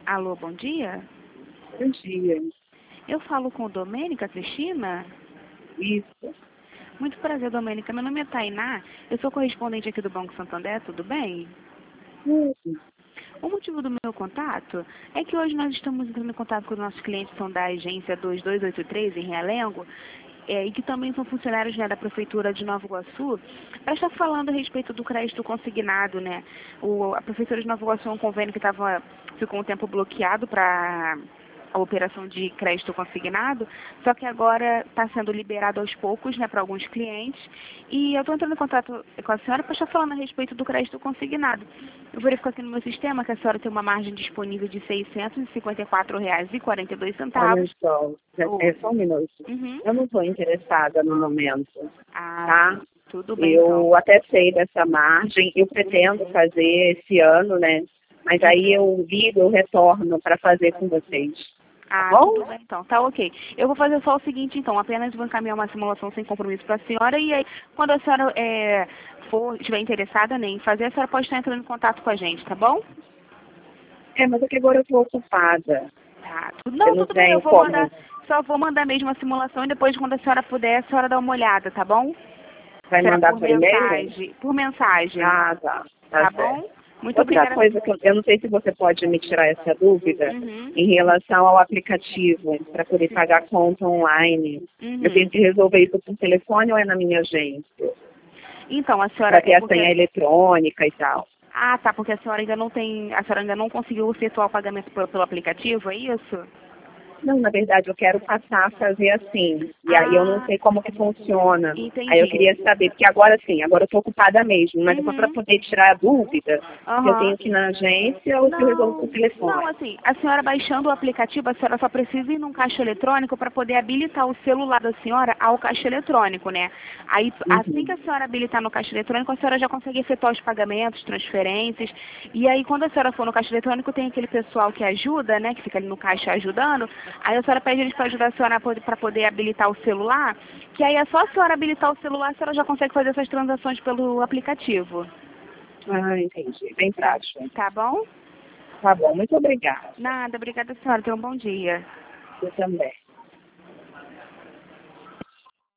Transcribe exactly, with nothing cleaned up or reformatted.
Alô, bom dia. Bom dia. Eu falo com Domênica Cristina? Isso. Muito prazer, Domênica. Meu nome é Tainá. Eu sou correspondente aqui do Banco Santander, tudo bem? Isso. O motivo do meu contato é que hoje nós estamos entrando em contato com os nossos clientes que são da agência dois dois oito três, em Realengo, é, e que também são funcionários, né, da Prefeitura de Nova Iguaçu, para estar falando a respeito do crédito consignado, né? O, a Prefeitura de Nova Iguaçu é um convênio que tava, ficou um tempo bloqueado para a operação de crédito consignado, só que agora está sendo liberado aos poucos, né, para alguns clientes, e eu estou entrando em contato com a senhora para estar falando a respeito do crédito consignado. Eu verifico aqui no meu sistema que a senhora tem uma margem disponível de seiscentos e cinquenta e quatro reais e quarenta e dois centavos. Olha só, já Oh. é só um minuto. Uhum. Eu não estou interessada no momento, Ah, tá? tudo bem, Eu então. até sei dessa margem, eu pretendo fazer esse ano, né? Mas aí eu ligo, eu retorno para fazer com vocês. Ah, Tá bom? tudo bem, então. Tá ok. Eu vou fazer só o seguinte, então. Apenas vou encaminhar uma simulação sem compromisso para a senhora. E aí, quando a senhora é, for, estiver interessada, né, em fazer, a senhora pode estar entrando em contato com a gente, tá bom? É, mas é que agora eu estou ocupada. Tá. Tudo, Eu não, não tudo bem. Eu tenho vou como. mandar, só vou mandar mesmo a simulação e depois, quando a senhora puder, a senhora dá uma olhada, tá bom? Vai Será mandar por por e-mail? mensagem. Por mensagem. Ah, tá. Tá Tá certo. bom? Muito Outra obrigada. coisa que eu, eu não sei se você pode me tirar essa dúvida Uhum. em relação ao aplicativo para poder pagar conta online. Uhum. Eu tenho que resolver isso por telefone ou é na minha agência? Então, a senhora... Para ter É a porque... senha eletrônica e tal. Ah, tá, porque a senhora ainda não tem... A senhora ainda não conseguiu efetuar o pagamento pelo, pelo aplicativo, é isso? Não, na verdade, eu quero passar a fazer assim. E aí eu não Ah, sei como que funciona. Aí eu entendi. queria saber, porque agora sim, agora eu estou ocupada mesmo, mas é só para Uhum. poder tirar a dúvida se eu tenho Aham. que ir na agência ou se eu resolvo por Não, telefone. não, assim, a senhora baixando o aplicativo, a senhora só precisa ir num caixa eletrônico para poder habilitar o celular da senhora ao caixa eletrônico, né? Aí, assim Uhum. que a senhora habilitar no caixa eletrônico, a senhora já consegue efetuar os pagamentos, transferências, e aí quando a senhora for no caixa eletrônico, tem aquele pessoal que ajuda, né, que fica ali no caixa ajudando, aí a senhora pede eles para ajudar a senhora para poder habilitar o celular, que aí é só a senhora habilitar o celular, a senhora já consegue fazer essas transações pelo aplicativo. Ah, entendi. Bem prático. Tá bom? Tá bom, muito obrigada. Nada, obrigada, senhora. Tenha um bom dia. Eu também.